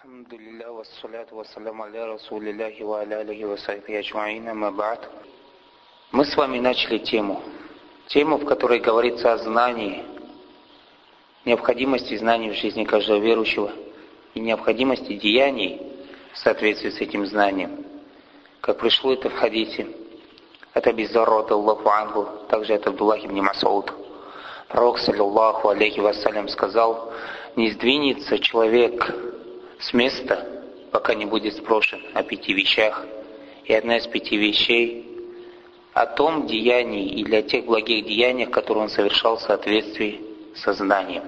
Алхамдулилля, вассаляту вассаляму аля расулилляхи ва аля алихи ва сахбихи аджмаин, амма ба'д. Мы с вами начали тему, в которой говорится о знании, необходимости знаний в жизни каждого верующего и необходимости деяний в соответствии с этим знанием. Как пришло это в хадисе от Аби Зарра радиллаху анху, также от Абдуллаха ибн Мас'уд. Пророк, саллаллаху алейхи вассалям, сказал: не сдвинется человек с места, пока не будет спрошен о 5 вещах. И одна из 5 вещей о том деянии или о тех благих деяниях, которые он совершал в соответствии со знанием.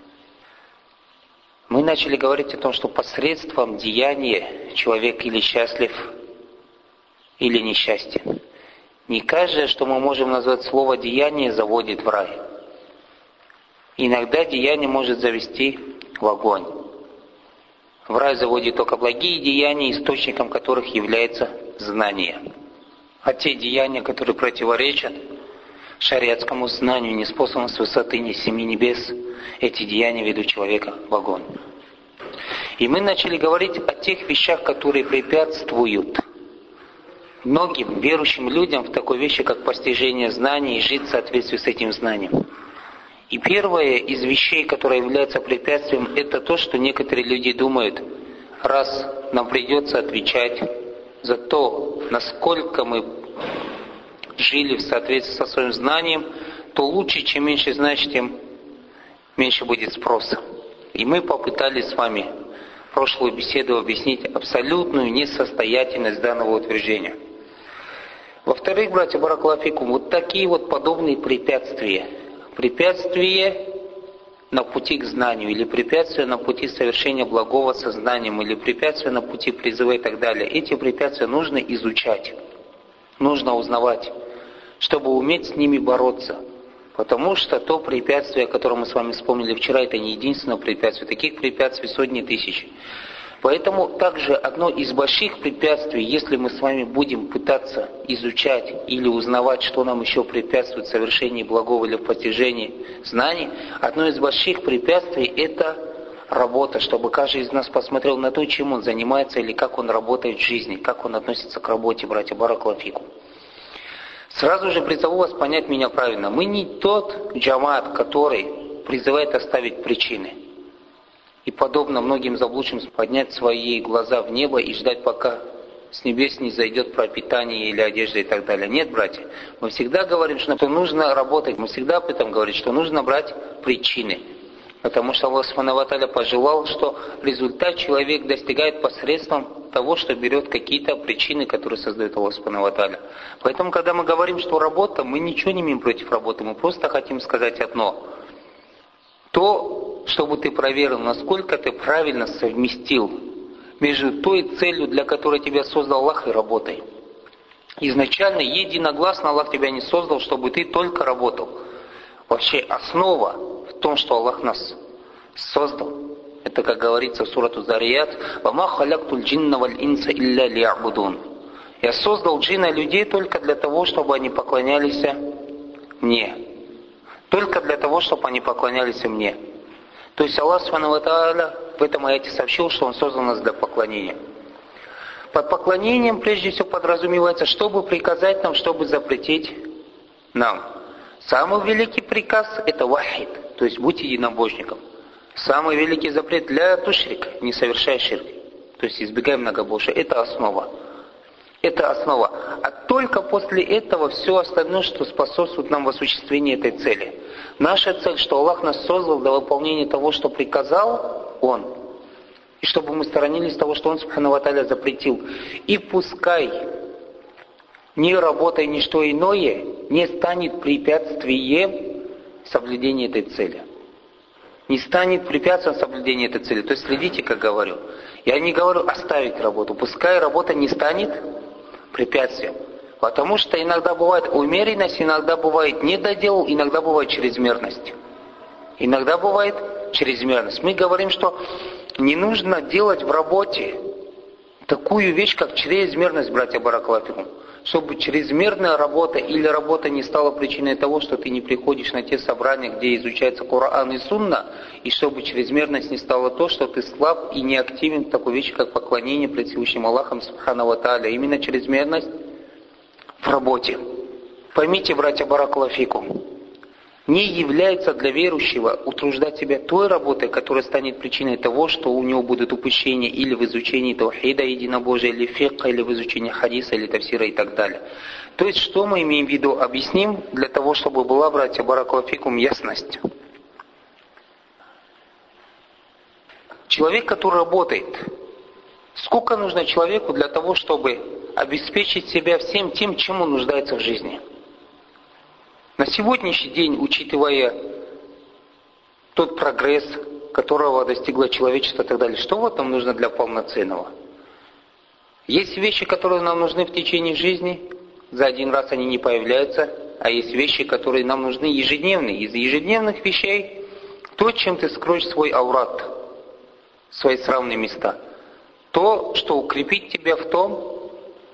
Мы начали говорить о том, что посредством деяния человек или счастлив, или несчастен. Не каждое, что мы можем назвать слово «деяние», заводит в рай. Иногда деяние может завести в огонь. В рай заводит только благие деяния, источником которых является знание. А те деяния, которые противоречат шариатскому знанию, не способны с высоты ни 7 небес, эти деяния ведут человека в огонь. И мы начали говорить о тех вещах, которые препятствуют многим верующим людям в такой вещи, как постижение знаний и жить в соответствии с этим знанием. И первое из вещей, которое является препятствием, это то, что некоторые люди думают: раз нам придется отвечать за то, насколько мы жили в соответствии со своим знанием, то лучше, чем меньше знаешь, тем меньше будет спроса. И мы попытались с вами в прошлую беседу объяснить абсолютную несостоятельность данного утверждения. Во-вторых, братья баракаллаху фикум, вот такие вот подобные препятствия на пути к знанию, или препятствия на пути совершения благого со знанием, или препятствия на пути призыва и так далее. Эти препятствия нужно изучать, нужно узнавать, чтобы уметь с ними бороться. Потому что то препятствие, о котором мы с вами вспомнили вчера, это не единственное препятствие. Таких препятствий сотни тысяч. Поэтому также одно из больших препятствий, если мы с вами будем пытаться изучать или узнавать, что нам еще препятствует в совершении благого или в постижении знаний, одно из больших препятствий – это работа, чтобы каждый из нас посмотрел на то, чем он занимается или как он работает в жизни, как он относится к работе, братья баракаллаху фикум. Сразу же призову вас понять меня правильно. Мы не тот джамаат, который призывает оставить причины. И подобно многим заблудшим поднять свои глаза в небо и ждать, пока с небес не зайдет пропитание или одежда и так далее. Нет, братья, мы всегда говорим, что нужно работать, мы всегда об этом говорим, что нужно брать причины. Потому что Аллах Субхану ва Тааля пожелал, что результат человек достигает посредством того, что берет какие-то причины, которые создает Аллах Субхану ва Тааля. Поэтому, когда мы говорим, что работа, мы ничего не имеем против работы, мы просто хотим сказать одно. То, чтобы ты проверил, насколько ты правильно совместил между той целью, для которой тебя создал Аллах, и работой. Изначально, единогласно Аллах тебя не создал, чтобы ты только работал. Вообще основа в том, что Аллах нас создал. Это, как говорится в сурату Зарият: «Вама халяктуль джинна валь инса илля ли'абудун». Я создал джинна людей только для того, чтобы они поклонялись мне. Только для того, чтобы они поклонялись мне. То есть Аллах Субхану ва Тааля в этом аяте сообщил, что Он создал нас для поклонения. Под поклонением прежде всего подразумевается, чтобы приказать нам, чтобы запретить нам. Самый великий приказ – это вахид, то есть будь единобожником. Самый великий запрет для тушрик, не совершай ширк, то есть избегай многобожия. Это основа. Это основа. А только после этого все остальное, что способствует нам в осуществлении этой цели. Наша цель, что Аллах нас создал для выполнения того, что приказал Он, и чтобы мы сторонились того, что Он Субхану ва Тааля запретил. И пускай ни работа, ни что иное не станет препятствием соблюдения этой цели. Не станет препятствием соблюдения этой цели. То есть следите, как говорю. Я не говорю оставить работу. Пускай работа не станет препятствием. Потому что иногда бывает умеренность, иногда бывает недодел, иногда бывает чрезмерность. Иногда бывает чрезмерность. Мы говорим, что не нужно делать в работе такую вещь, как чрезмерность, братья баракаллаху фикум. чтобы чрезмерная работа или работа не стала причиной того, что ты не приходишь на те собрания, где изучается Коран и Сунна, и чтобы чрезмерность не стала то, что ты слаб и не активен в такой вещи, как поклонение пред Всевышним Аллахом Субхану ва Тааля. Именно чрезмерность в работе. Поймите, братья, баракаллаху фикум, не является для верующего утруждать себя той работой, которая станет причиной того, что у него будут упущения или в изучении таухида, единобожия, или фикха, или в изучении хадиса, или тафсира и так далее. То есть, что мы имеем в виду? Объясним, для того, чтобы была, братья, баракаллаху фикум, ясность. Человек, который работает, сколько нужно человеку для того, чтобы обеспечить себя всем тем, чем он нуждается в жизни? На сегодняшний день, учитывая тот прогресс, которого достигло человечество и так далее, что вот нам нужно для полноценного? Есть вещи, которые нам нужны в течение жизни, за один раз они не появляются, а есть вещи, которые нам нужны ежедневно. Из ежедневных вещей то, чем ты скроешь свой аурат, свои срамные места. То, что укрепит тебя в том,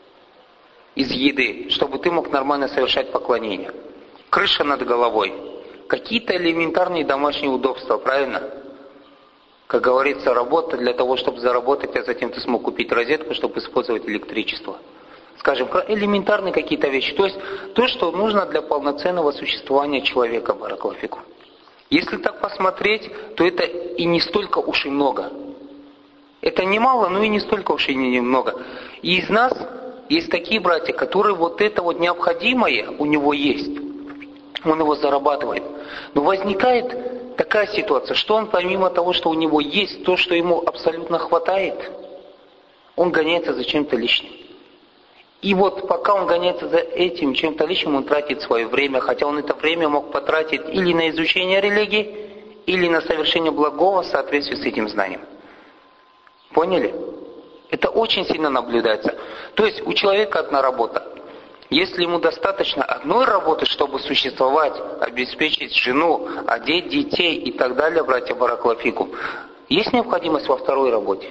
из еды, чтобы ты мог нормально совершать поклонение. Крыша над головой. Какие-то элементарные домашние удобства, правильно? Как говорится, работа для того, чтобы заработать, а затем ты смог купить розетку, чтобы использовать электричество. Скажем, элементарные какие-то вещи. То есть, то, что нужно для полноценного существования человека, баракаллаху фикум. Если так посмотреть, то это и не столько уж и много. Это немало, но и не столько уж и немного. И из нас есть такие братья, которые вот это вот необходимое у него есть. Он его зарабатывает. Но возникает такая ситуация, что он помимо того, что у него есть то, что ему абсолютно хватает, он гоняется за чем-то лишним. И вот пока он гоняется за этим чем-то лишним, он тратит свое время, хотя он это время мог потратить или на изучение религии, или на совершение благого в соответствии с этим знанием. Поняли? Это очень сильно наблюдается. То есть у человека одна работа. Если ему достаточно одной работы, чтобы существовать, обеспечить жену, одеть детей и так далее, братья баракаллаху фикум, есть необходимость во второй работе?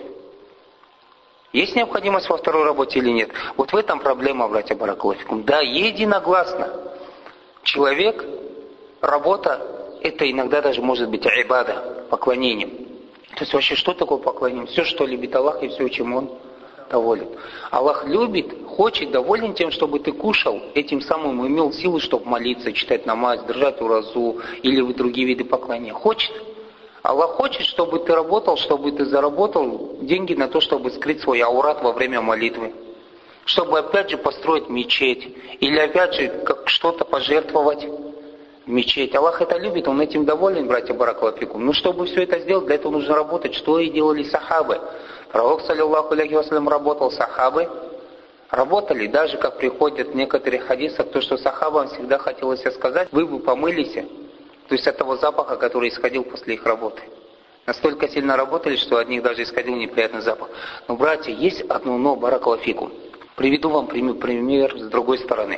Есть необходимость во второй работе или нет? Вот в этом проблема, братья баракаллаху фикум. Да, единогласно. Человек, работа, это иногда даже может быть ибада, поклонением. То есть вообще что такое поклонение? Все, что любит Аллах и все, чем Он доволен. Аллах любит, хочет, доволен тем, чтобы ты кушал, этим самым имел силу, чтобы молиться, читать намаз, держать уразу или в другие виды поклонения. Хочет. Аллах хочет, чтобы ты работал, чтобы ты заработал деньги на то, чтобы скрыть свой аурат во время молитвы. Чтобы опять же построить мечеть. Или опять же как что-то пожертвовать в мечеть. Аллах это любит, Он этим доволен, братья баракаллаху фикум. Но чтобы все это сделать, для этого нужно работать. Что и делали сахабы. Пророк, саллиллаху алейхи вассалям, работал, сахабы работали. Даже как приходят в некоторых хадисах, то, что сахабам всегда хотелось сказать, вы бы помылись. То есть от того запаха, который исходил после их работы. Настолько сильно работали, что от них даже исходил неприятный запах. Но, братья, есть одно но, баракаллаху фикум. Приведу вам пример с другой стороны.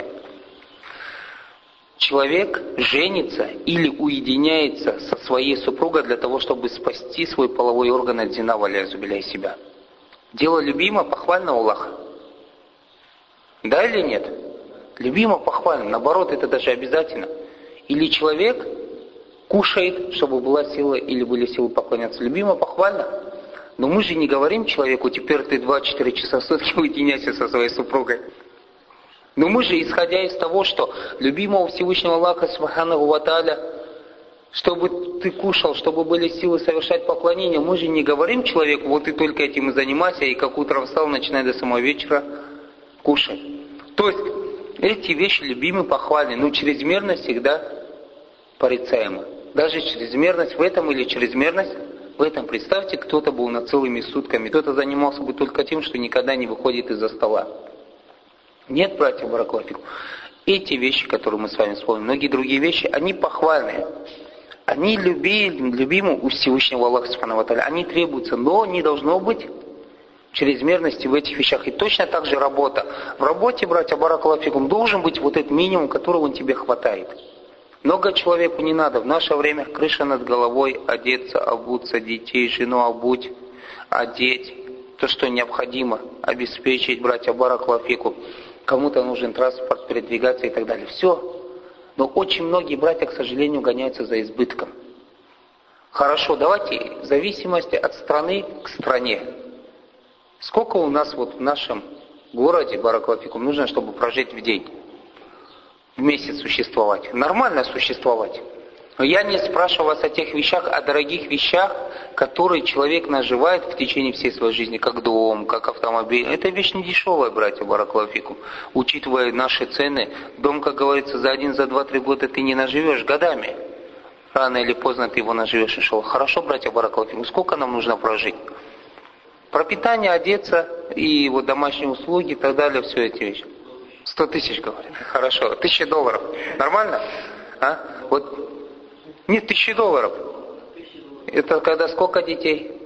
Человек женится или уединяется со своей супругой для того, чтобы спасти свой половой орган от зина, валязу биля из себя. Дело любимо, похвально у Аллаха. Да или нет? Любимо, похвально. Наоборот, это даже обязательно. Или человек кушает, чтобы была сила или были силы поклоняться. Любимо, похвально. Но мы же не говорим человеку, теперь ты 2-4 часа в сутки уединяйся со своей супругой. Но мы же, исходя из того, что любимого Всевышнего Аллаха, Субханаху ва Тааля, чтобы ты кушал, чтобы были силы совершать поклонение, мы же не говорим человеку, вот ты только этим и занимайся, и как утром встал, начинай до самого вечера кушать. То есть, эти вещи любимы, похвальны, но чрезмерность всегда порицаема. Даже чрезмерность в этом или чрезмерность в этом. Представьте, кто-то был над целыми сутками, кто-то занимался бы только тем, что никогда не выходит из-за стола. Нет, братья баракаллаху фикум. Эти вещи, которые мы с вами вспомним, многие другие вещи, они похвальные. Они любимы у Всевышнего Аллаха Субхану ва Тааля. Они требуются, но не должно быть чрезмерности в этих вещах. И точно так же работа. В работе, братья баракаллаху фикум, должен быть вот этот минимум, которого тебе хватает. Много человеку не надо. В наше время крыша над головой, одеться, обуться, детей, жену обуть, одеть. То, что необходимо обеспечить, братья баракаллаху фикум. кому-то нужен транспорт, передвигаться и так далее. Все. Но очень многие братья, к сожалению, гоняются за избытком. Хорошо, давайте в зависимости от страны к стране. Сколько у нас вот в нашем городе, баракаллаху фикум, нужно, чтобы прожить в день? В месяц существовать? Нормально существовать. Но я не спрашиваю вас о тех вещах, о дорогих вещах, которые человек наживает в течение всей своей жизни, как дом, как автомобиль. Это вещь не дешевая, братья, баракаллаху фикум. Учитывая наши цены, дом, как говорится, за 1, за 2, 3 года ты не наживешь годами. Рано или поздно ты его наживешь, иншаллах. Хорошо, братья, баракаллаху фикум, сколько нам нужно прожить? Пропитание, одеться и вот домашние услуги и так далее, все эти вещи. 100 тысяч, говорят. Хорошо. $1000. Нормально? А? Вот. Нет, $1000. Это когда сколько детей?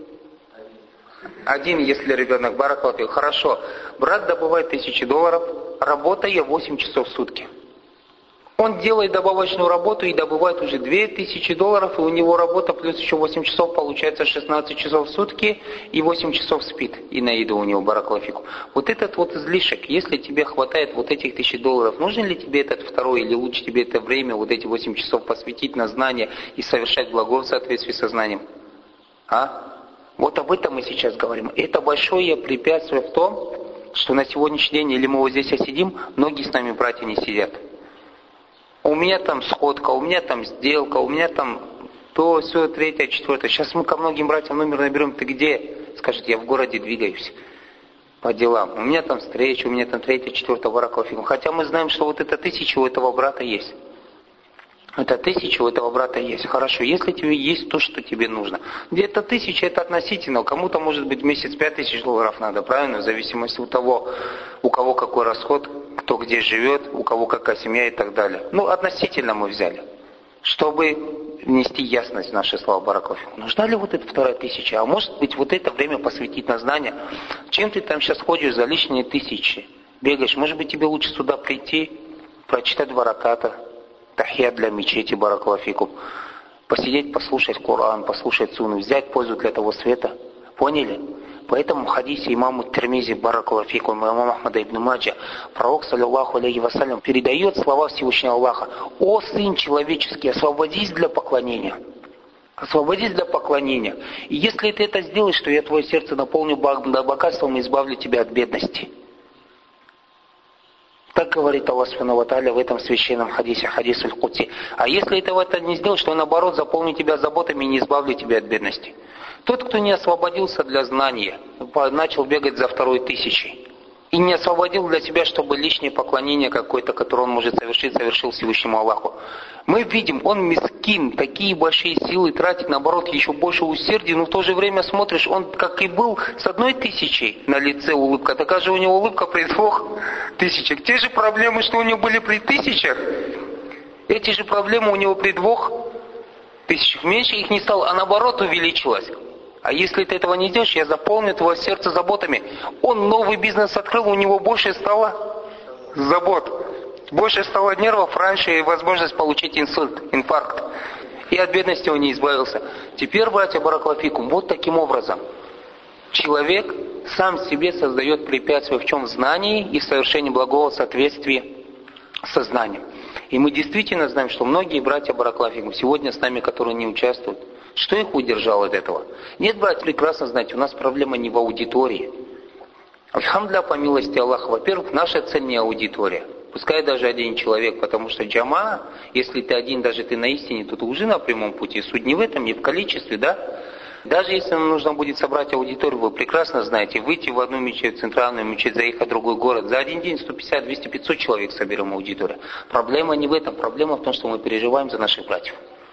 1, если ребенок, баракаллаху фикум. Хорошо. Брат добывает $1000, работая 8 часов в сутки. Он делает добавочную работу и добывает уже $2000, и у него работа плюс еще 8 часов, получается 16 часов в сутки, и 8 часов спит, и на еду у него, баракаллаху фикум. Вот этот вот излишек, если тебе хватает вот этих $1000, нужен ли тебе этот второй, или лучше тебе это время, вот эти 8 часов посвятить на знание и совершать благо в соответствии со знанием? А? Вот об этом мы сейчас говорим. Это большое препятствие в том, что на сегодняшний день, или мы вот здесь сидим, многие с нами братья не сидят. У меня там сходка, у меня там сделка, у меня там то, все, третье, четвертое. Сейчас мы ко многим братьям номер наберем, ты где? Скажет, я в городе двигаюсь по делам. У меня там встреча, у меня там третье, четвертое, баракаллаху фикум. Хотя мы знаем, что вот это 1000 у этого брата есть. Это 1000 у этого брата есть. Хорошо, если тебе есть то, что тебе нужно. Где-то 1000 это относительно. Кому-то может быть в месяц $5000 надо, правильно? В зависимости от того, у кого какой расход, кто где живет, у кого какая семья и так далее. Ну, относительно мы взяли. Чтобы внести ясность в наши слова, баракаллаху фикум. Нужна ли вот эта 2000? А может быть вот это время посвятить на знания? Чем ты там сейчас ходишь за лишние 1000? Бегаешь? Может быть тебе лучше сюда прийти, прочитать 2 раката, тахия для мечети, баракаллаху фикум. Посидеть, послушать Коран, послушать сунну, взять пользу для того света. Поняли? Поэтому в хадисе имаму Тирмизи, баракаллаху фикум, имама Ахмада ибн Маджа, пророк, саллиллаху алейхи вассалям, передает слова Всевышнего Аллаха: «О сын человеческий, освободись для поклонения». Освободись для поклонения. И если ты это сделаешь, то я твое сердце наполню богатством и избавлю тебя от бедности. Так говорит Аллах Субхану ва Тааля в этом священном хадисе, хадис аль-Кудси. А если ты это не сделаешь, то наоборот заполню тебя заботами и не избавлю тебя от бедности. Тот, кто не освободился для знания, начал бегать за 2000. И не освободил для себя, чтобы лишнее поклонение какое-то, которое он может совершить, совершил Всевышнему Аллаху. Мы видим, он мискин, такие большие силы тратит, наоборот, еще больше усердия, но в то же время смотришь, он как и был с 1000 на лице улыбка, такая же у него улыбка при 2000. Те же проблемы, что у него были при 1000, эти же проблемы у него при 2000. Меньше их не стало, а наоборот увеличилось. А если ты этого не делаешь, я заполню твое сердце заботами. Он новый бизнес открыл, у него больше стало забот. Больше стало нервов, раньше и возможность получить инфаркт. И от бедности он не избавился. Теперь, братья, баракаллаху фикум, вот таким образом человек сам себе создает препятствия в чем? В знании и в совершении благого в соответствии со знанием. И мы действительно знаем, что многие братья, баракаллаху фикум, сегодня с нами, которые не участвуют, что их удержало от этого? Нет, братья, прекрасно знаете, у нас проблема не в аудитории. Альхамдулиллях, по милости Аллаха, во-первых, наша цель не аудитория. Пускай даже один человек, потому что джама, если ты один, даже ты на истине, то ты уже на прямом пути. Суть не в этом, не в количестве, да? Даже если нам нужно будет собрать аудиторию, вы прекрасно знаете, выйти в одну мечеть, в центральную мечеть, заехать в другой город, за один день 150, 200, 500 человек соберем аудиторию. Проблема не в этом, проблема в том, что мы переживаем за наших братьев.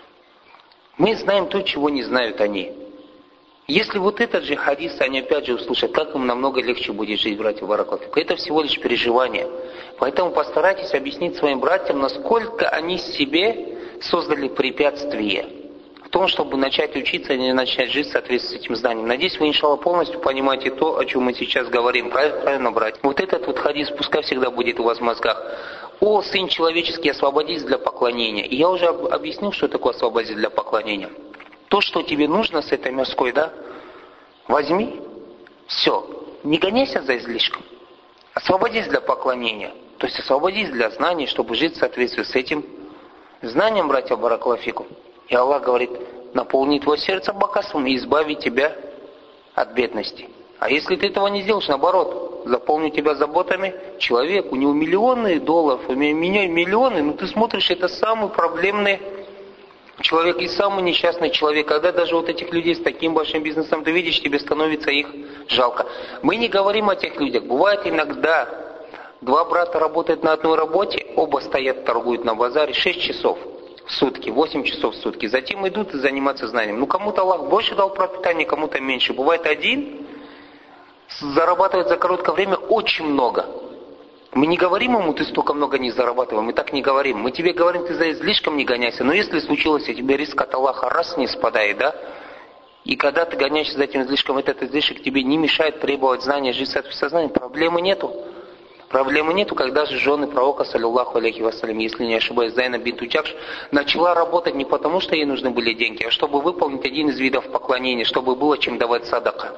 Мы знаем то, чего не знают они. Если вот этот же хадис они опять же услышат, как им намного легче будет жить, братья баракаллаху фикум. Это всего лишь переживание. Поэтому постарайтесь объяснить своим братьям, насколько они себе создали препятствие в том, чтобы начать учиться и начать жить в соответствии с этим знанием. Надеюсь, вы, иншаллах, полностью понимаете то, о чем мы сейчас говорим. Правильно, братья? Вот этот вот хадис пускай всегда будет у вас в мозгах. «О, сын человеческий, освободись для поклонения». И я уже объяснил, что такое освободись для поклонения. То, что тебе нужно с этой мирской, да, возьми, все, не гоняйся за излишком. Освободись для поклонения. То есть освободись для знаний, чтобы жить в соответствии с этим знанием, братья баракаллаху фикум. И Аллах говорит: наполни твое сердце богатством и избави тебя от бедности. А если ты этого не сделаешь, наоборот, заполню тебя заботами, человек, у него миллионы долларов, у меня миллионы, но ты смотришь, это самый проблемный человек и самый несчастный человек. Когда даже вот этих людей с таким большим бизнесом ты видишь, тебе становится их жалко. Мы не говорим о тех людях. Бывает иногда два брата работают на одной работе, оба стоят, торгуют на базаре 6 часов в сутки, 8 часов в сутки. Затем идут и заниматься знанием. Ну, кому-то Аллах больше дал пропитание, кому-то меньше. Бывает один зарабатывает за короткое время очень много. Мы не говорим ему: ты столько много не зарабатывай. Мы так не говорим. Мы тебе говорим: ты за излишком не гоняйся. Но если случилось, и тебе риск от Аллаха раз не спадает, да? И когда ты гоняешься за этим излишком, этот излишек тебе не мешает требовать знания, жить в сознании, проблемы нету. Проблемы нету, когда же жены пророка, саллиллаху алейхи вассалям, если не ошибаюсь, Зайнаб бинт Джахш, начала работать не потому, что ей нужны были деньги, а чтобы выполнить один из видов поклонения, чтобы было чем давать садака.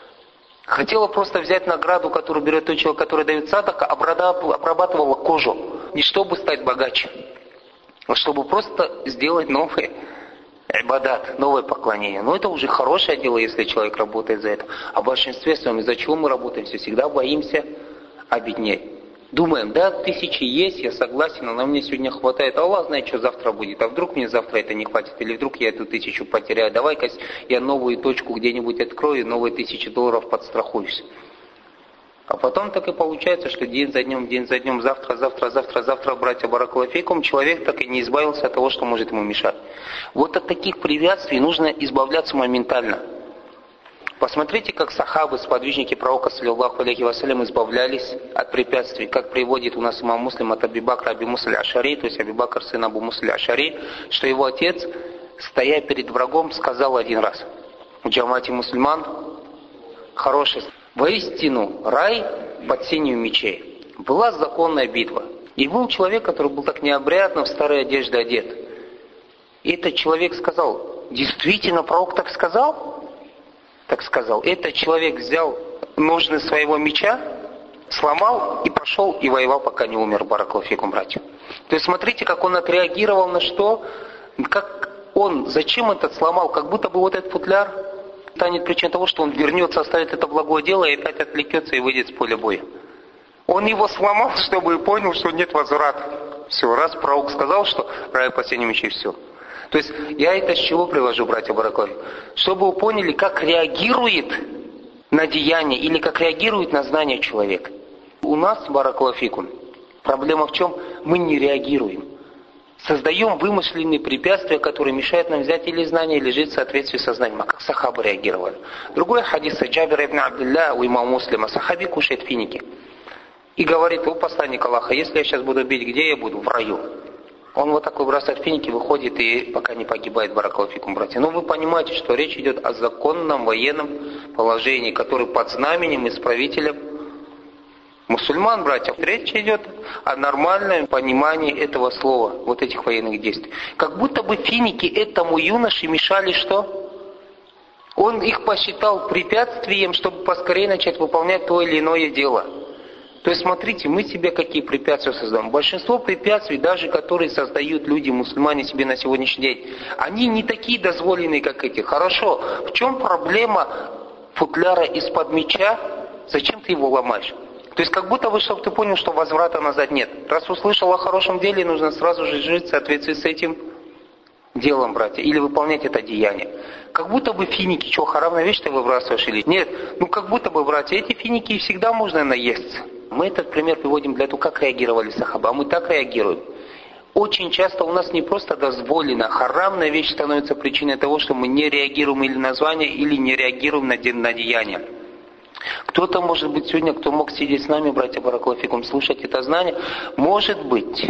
Хотела просто взять награду, которую берет тот человек, который дает садака, обрабатывала кожу. Не чтобы стать богаче, а чтобы просто сделать новый ибадат, новое поклонение. Но это уже хорошее дело, если человек работает за это. А в большинстве своем, из-за чего мы работаем, всегда боимся обеднеть. Думаем: да, 1000 есть, я согласен, но мне сегодня хватает. А Аллах знает, что завтра будет. А вдруг мне завтра это не хватит? Или вдруг я эту 1000 потеряю? Давай-ка я новую точку где-нибудь открою, новые $1000 подстрахуюсь. А потом так и получается, что день за днем, завтра, братья баракаллаху фикум, человек так и не избавился от того, что может ему мешать. Вот от таких препятствий нужно избавляться моментально. Посмотрите, как сахабы, сподвижники пророка, саллиллаху алейхи вассалям, избавлялись от препятствий. Как приводит у нас имам Муслим от Аби Бакра Аби Муса аль-Ашари, то есть Аби Бакр, сын Абу Муса аль-Ашари, что его отец, стоя перед врагом, сказал один раз в джамате мусульман: хороший, воистину рай под сенью мечей. Была законная битва. И был человек, который был так необрядно в старой одежде одет. И этот человек сказал: действительно, пророк так сказал? Так сказал. Этот человек взял ножны своего меча, сломал и пошел и воевал, пока не умер, баракаллаху фикум, братья. То есть смотрите, как он отреагировал на что, как он, зачем этот сломал, как будто бы вот этот футляр станет причиной того, что он вернется, оставит это благое дело и опять отвлекется и выйдет с поля боя. Он его сломал, чтобы понял, что нет возврата. Все, раз пророк сказал, что рай под сенью мечей, все. То есть я это с чего привожу, братья баракаллаху? Чтобы вы поняли, как реагирует на деяние или как реагирует на знание человек. У нас, баракаллаху фикум, проблема в чем? Мы не реагируем. Создаем вымышленные препятствия, которые мешают нам взять или знание, или жить в соответствии со знанием. А как сахабы реагировали? Другой хадис Джабира ибн Абдилля у имама Муслима. Сахаби кушает финики. И говорит: о посланник Аллаха, если я сейчас буду бить, где я буду? В раю. Он вот такой бросает финики, выходит и пока не погибает, баракаллаху фикум, братья. Но вы понимаете, что речь идет о законном военном положении, который под знаменем и с правителем мусульман, братья. Речь идет о нормальном понимании этого слова, вот этих военных действий. Как будто бы финики этому юноше мешали что? Он их посчитал препятствием, чтобы поскорее начать выполнять то или иное дело. То есть смотрите, мы себе какие препятствия создаем. Большинство препятствий, даже которые создают люди, мусульмане себе на сегодняшний день, они не такие дозволенные, как эти. Хорошо, в чем проблема футляра из-под меча? Зачем ты его ломаешь? То есть как будто бы, чтобы ты понял, что возврата назад нет. Раз услышал о хорошем деле, нужно сразу же жить в соответствии с этим делом, братья, или выполнять это деяние. Как будто бы финики, что, харамная вещь ты выбрасываешь или нет? Ну как будто бы, братья, эти финики всегда можно наесться. Мы этот пример приводим для того, как реагировали сахаба, а мы так реагируем. Очень часто у нас не просто дозволено, харамная вещь становится причиной того, что мы не реагируем или на звание, или не реагируем на деяние. Кто-то, может быть, сегодня, кто мог сидеть с нами, братья баракаллаху фикум, слушать это знание, может быть,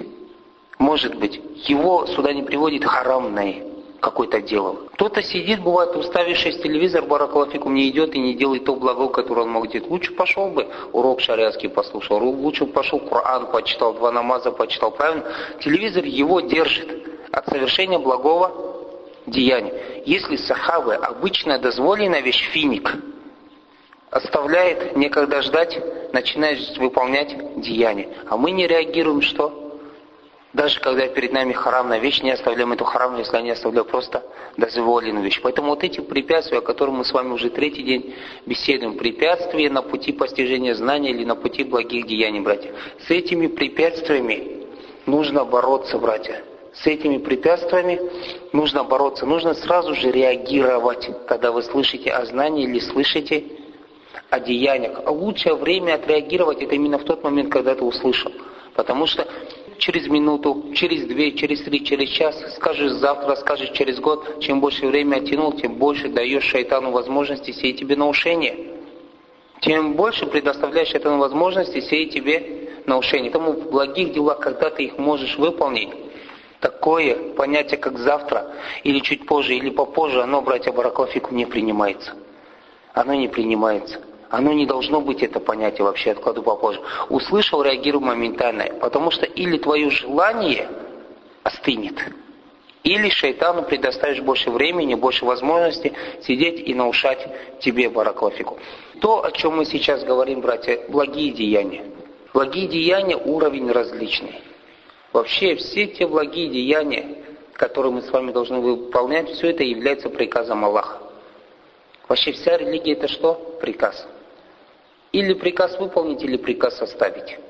его сюда не приводит харамное какое-то дело. Кто-то сидит, бывает, уставившись в телевизор, баракаллаху фикум, не идет и не делает то благо, которое он мог делать. Лучше пошел бы, урок шариатский послушал, лучше пошел Коран почитал, 2 намаза почитал, правильно? Телевизор его держит от совершения благого деяния. Если сахабы, обычная дозволенная вещь, финик, оставляет некогда ждать начинаешь выполнять деяния. А мы не реагируем, что? Даже когда перед нами харамная вещь, не оставляем эту харамную, если не оставляем просто дозволенную вещь. Поэтому вот эти препятствия, о которых мы с вами уже третий день беседуем, препятствия на пути постижения знания или на пути благих деяний, братья. С этими препятствиями нужно бороться, братья. С этими препятствиями нужно бороться. Нужно сразу же реагировать, когда вы слышите о знании или слышите о деяниях. А лучшее время отреагировать это именно в тот момент, когда ты услышал. Потому что через минуту, через 2, через 3, через час, скажешь завтра, скажешь через год, чем больше время оттянул, тем больше даешь шайтану возможности сеять тебе наушение. Тем больше предоставляешь шайтану возможности сеять тебе наушение. Поэтому в благих делах, когда ты их можешь выполнить, такое понятие, как завтра, или чуть позже, или попозже, оно, братья баракаллаху, не принимается. Оно не принимается. Оно не должно быть, это понятие вообще, откладу попозже. Услышал, реагируй моментально. Потому что или твое желание остынет, или шайтану предоставишь больше времени, больше возможностей сидеть и наушать тебе, баракаллаху. То, о чем мы сейчас говорим, братья, благие деяния. Благие деяния уровень различный. Вообще все те благие деяния, которые мы с вами должны выполнять, все это является приказом Аллаха. Вообще вся религия это что? Приказ. Или приказ выполнить, или приказ оставить.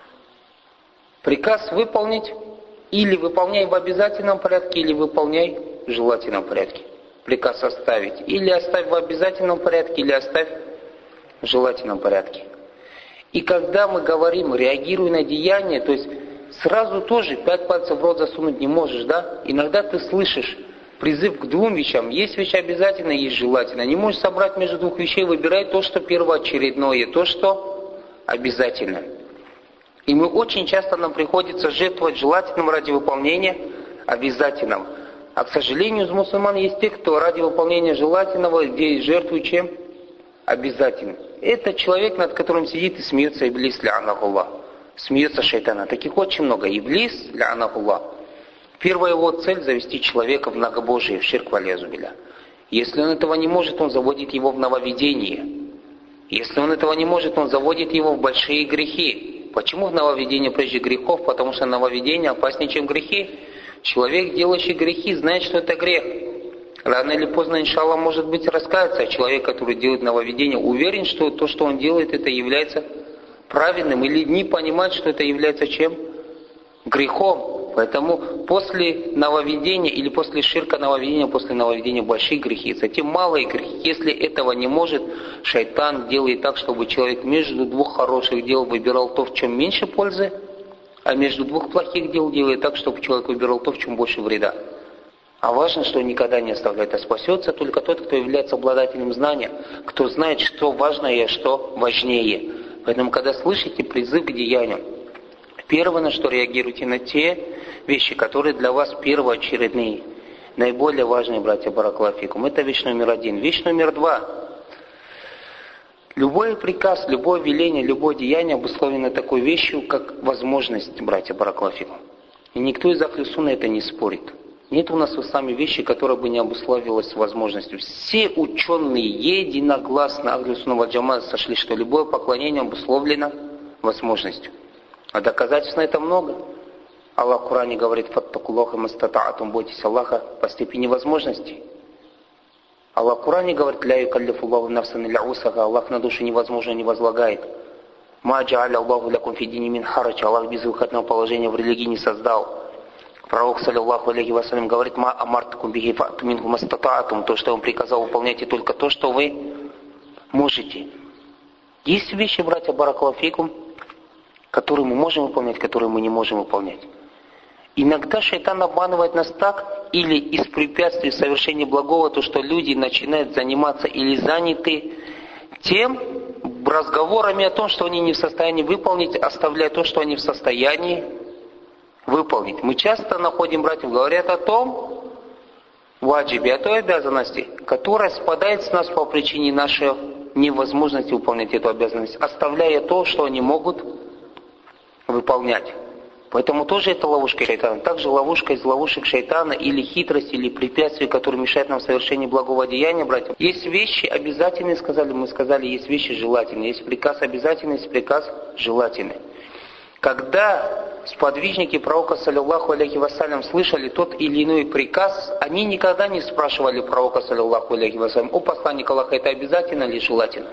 Приказ выполнить, или выполняй в обязательном порядке, или выполняй в желательном порядке. Приказ оставить. Или оставь в обязательном порядке, или оставь в желательном порядке. И когда мы говорим, реагируй на деяние, то есть сразу тоже 5 пальцев в рот засунуть не можешь, да? Иногда ты слышишь призыв к 2 вещам. Есть вещь обязательно, есть желательно. Не можешь собрать между 2 вещей, выбирай то, что первоочередное, то, что обязательно. И мы очень часто нам приходится жертвовать желательным ради выполнения обязательного. А, к сожалению, из мусульман есть те, кто ради выполнения желательного жертвует чем? Обязательным. Это человек, над которым сидит и смеется Иблис, ля-анахуллах. Смеется шайтана. Таких очень много. Иблис, ля-анахуллах. Первая его цель – завести человека в многобожие, в ширк валязу билля. Если он этого не может, он заводит его в нововведение. Если он этого не может, он заводит его в большие грехи. Почему в нововведение прежде грехов? Потому что нововведение опаснее, чем грехи. Человек, делающий грехи, знает, что это грех. Рано или поздно, иншаллах, может быть, раскается. А человек, который делает нововведение, уверен, что то, что он делает, это является правильным. Или не понимает, что это является чем? Грехом. Поэтому после нововведения или после ширка нововведения, после нововведения большие грехи, затем малые грехи. Если этого не может, шайтан делает так, чтобы человек между 2 хороших дел выбирал то, в чем меньше пользы, а между 2 плохих дел делает так, чтобы человек выбирал то, в чем больше вреда. А важно, что никогда не оставляет, а спасется только тот, кто является обладателем знания, кто знает, что важное, а что важнее. Поэтому, когда слышите призыв к деяниям, первое, на что реагируйте, на те вещи, которые для вас первоочередные, наиболее важные, братья баракаллаху. Это вещь номер 1. Вещь номер 2. Любой приказ, любое веление, любое деяние обусловлено такой вещью, как возможность, братья баракаллаху. И никто из ахли сунна это не спорит. Нет у нас с вами вещи, которая бы не обусловилась возможностью. Все ученые единогласно ахли сунна валь джамаат сошли, что любое поклонение обусловлено возможностью. А доказательств на это много. Аллах в Коране говорит: «Фаттакуллаха мастата'атум», бойтесь Аллаха по степени возможностей. Аллах в Коране говорит: «Ля юкаллифуллаху нафсан илля усаха», Аллах на душу невозможно не возлагает. «Ма джа'аля Аллаху лякум фи дини мин харадж», Аллах безвыходного положения в религии не создал. Пророк, саллиллаху алейхи вассалям, говорит: «Ма амартакум бихи фa'ту минху мастата'атум», то, что он приказал, выполняйте только то, что вы можете. Есть вещи, братья баракаллаху, которые мы можем выполнять, которые мы не можем выполнять. Иногда шайтан обманывает нас так, или из препятствий совершения благого, то, что люди начинают заниматься или заняты тем разговорами о том, что они не в состоянии выполнить, оставляя то, что они в состоянии выполнить. Мы часто находим, братьев, говорят о том, ваджибе, о той обязанности, которая спадает с нас по причине нашей невозможности выполнять эту обязанность, оставляя то, что они могут выполнять. Поэтому тоже это ловушка шайтана. Также ловушка из ловушек шайтана или хитрость, или препятствие, которое мешает нам в совершении благого деяния, братья. Есть вещи обязательные, мы сказали, есть вещи желательные. Есть приказ обязательный, есть приказ желательный. Когда сподвижники пророка, саллиллаху алейхи вассалям, слышали тот или иной приказ, они никогда не спрашивали пророка, саллиллаху алейхи вассалям: о посланник Аллаха, это обязательно или желательно?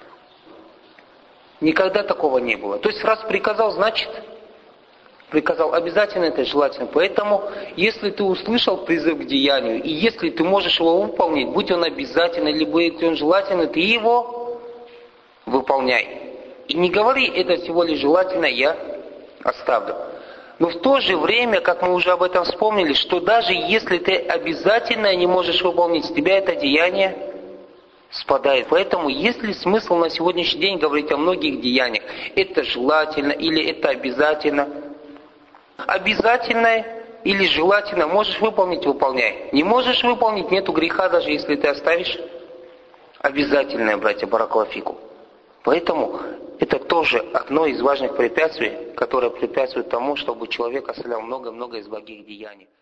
Никогда такого не было. То есть раз приказал, значит приказал, обязательно это желательно. Поэтому, если ты услышал призыв к деянию, и если ты можешь его выполнить, будь он обязательный, либо будь он желательный, ты его выполняй. И не говори, это всего лишь желательно, я оставлю. Но в то же время, как мы уже об этом вспомнили, что даже если ты обязательно не можешь выполнить, с тебя это деяние спадает. Поэтому есть ли смысл на сегодняшний день говорить о многих деяниях? Это желательно или это обязательно? Обязательное или желательно можешь выполнить — выполняй. Не можешь выполнить — нету греха, даже если ты оставишь обязательное, братья, баракаллаху фикум. Поэтому это тоже одно из важных препятствий, которое препятствует тому, чтобы человек оставлял много-много из благих деяний.